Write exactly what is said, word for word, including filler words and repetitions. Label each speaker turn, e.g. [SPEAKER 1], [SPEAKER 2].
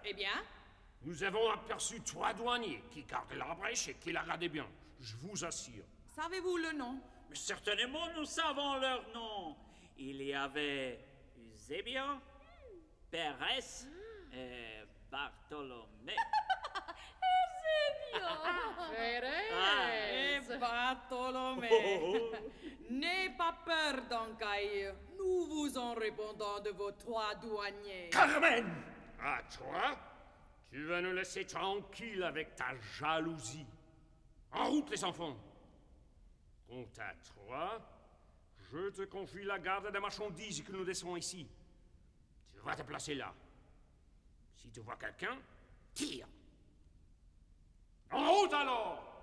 [SPEAKER 1] Eh bien?
[SPEAKER 2] Nous avons aperçu trois douaniers qui gardent la brèche et qui la gardaient bien. Je vous assure.
[SPEAKER 1] Savez-vous le nom?
[SPEAKER 3] Mais certainement, nous savons leur nom. Il y avait Eusebio, Pérez et Bartholomé.
[SPEAKER 1] Et Bartholomé. N'aie pas peur, Dancaille. Nous vous en répondons de vos trois douaniers.
[SPEAKER 2] Carmen! Ah, toi? Tu vas nous laisser tranquille avec ta jalousie. En route, les enfants. Compte à trois. Je te confie la garde des marchandises que nous laissons ici. Tu vas te placer là. Si tu vois quelqu'un, tire. En route alors!